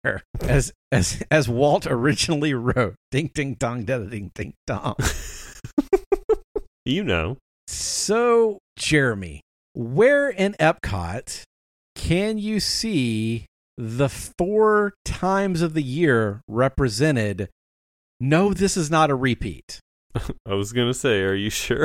as Walt originally wrote. Ding ding dong, da ding ding dong. You know. So, Jeremy, where in Epcot can you see the 4 times of the year represented? No, this is not a repeat. I was going to say, are you sure?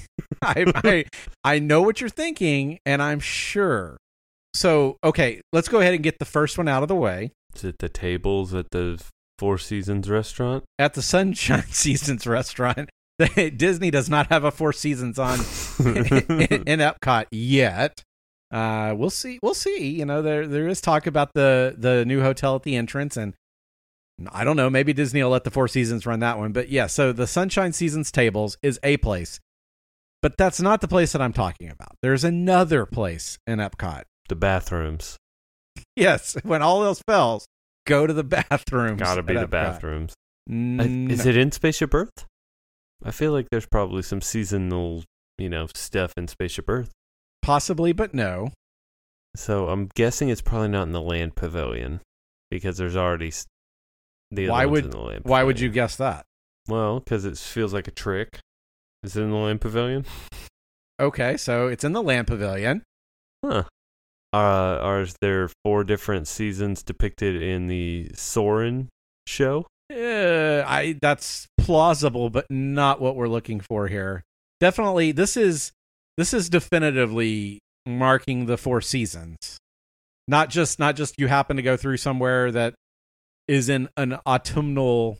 I know what you're thinking, and I'm sure. So, okay, let's go ahead and get the first one out of the way. Is it the tables at the Four Seasons restaurant? At the Sunshine Seasons restaurant. Disney does not have a Four Seasons on in Epcot yet. We'll see. We'll see. You know, there is talk about the new hotel at the entrance, and I don't know. Maybe Disney will let the Four Seasons run that one. But yeah, so the Sunshine Seasons tables is a place, but that's not the place that I'm talking about. There's another place in Epcot. The bathrooms. Yes, when all else fails, go to the bathrooms. Gotta be the bathrooms. Is it in Spaceship Earth? I feel like there's probably some seasonal, stuff in Spaceship Earth. Possibly, but no. So I'm guessing it's probably not in the Land Pavilion because there's already the other ones in the Land Pavilion. Why would you guess that? Well, because it feels like a trick. Is it in the Land Pavilion? Okay, so it's in the Land Pavilion. Huh. Are there 4 different seasons depicted in the Soarin' show? That's plausible, but not what we're looking for here. Definitely, this is definitively marking the 4 seasons. Not just you happen to go through somewhere that is in an autumnal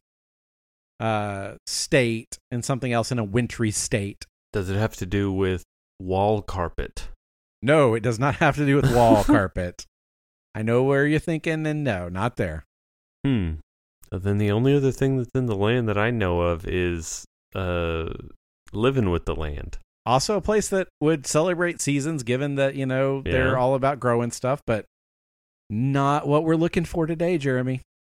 state and something else in a wintry state. Does it have to do with wall carpet? No, it does not have to do with wall carpet. I know where you're thinking, and no, not there. So then the only other thing that's in the land that I know of is Living with the Land. Also a place that would celebrate seasons, given that, they're all about growing stuff, but not what we're looking for today, Jeremy.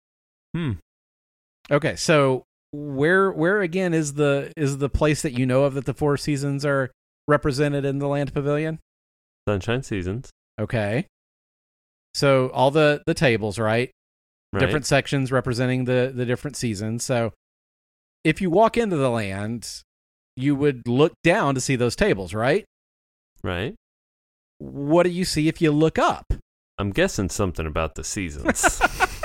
Okay, so where again is the place that you know of that the 4 seasons are represented in the Land Pavilion? Sunshine Seasons. Okay. So all the tables, right? Different sections representing the different seasons. So if you walk into the land, you would look down to see those tables, right? Right. What do you see if you look up? I'm guessing something about the seasons.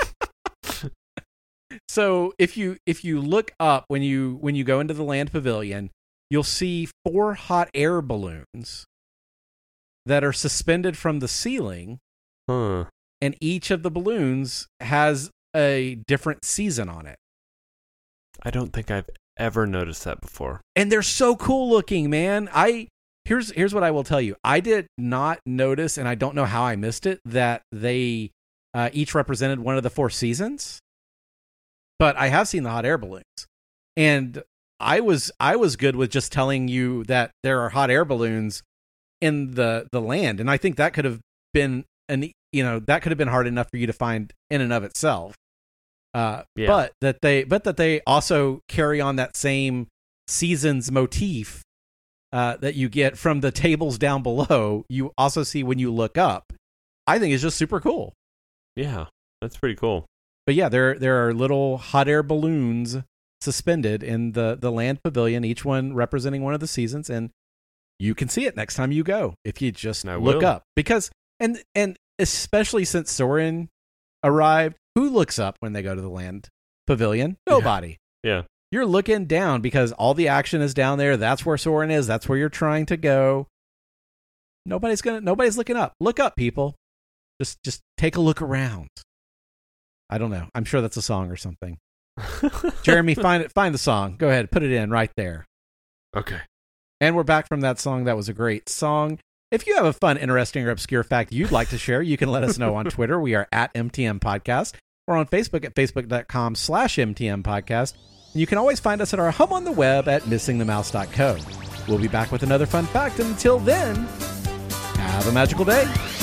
So if you look up when you go into the Land Pavilion, you'll see 4 hot air balloons that are suspended from the ceiling. Huh. And each of the balloons has a different season on it. I don't think I've ever noticed that before. And they're so cool looking, man. Here's what I will tell you. I did not notice, and I don't know how I missed it, that they each represented one of the 4 seasons. But I have seen the hot air balloons. And I was good with just telling you that there are hot air balloons in the land. And I think that could have been that could have been hard enough for you to find in and of itself. But that they also carry on that same seasons motif that you get from the tables down below. You also see when you look up. I think it's just super cool. Yeah, that's pretty cool. But yeah, there are little hot air balloons suspended in the Land Pavilion, each one representing one of the seasons, and you can see it next time you go if you just look up. Because and especially since Soarin' arrived, who looks up when they go to the Land Pavilion? Nobody. Yeah. You're looking down because all the action is down there. That's where Soarin' is. That's where you're trying to go. Nobody's looking up. Look up, people. Just take a look around. I don't know. I'm sure that's a song or something. Jeremy, find the song. Go ahead, put it in right there. Okay. And we're back from that song. That was a great song. If you have a fun, interesting, or obscure fact you'd like to share, you can let us know on Twitter. We are at MTM Podcast, or on Facebook at facebook.com/MTM Podcast. And you can always find us at our home on the web at missingthemouse.co. We'll be back with another fun fact. And until then, have a magical day.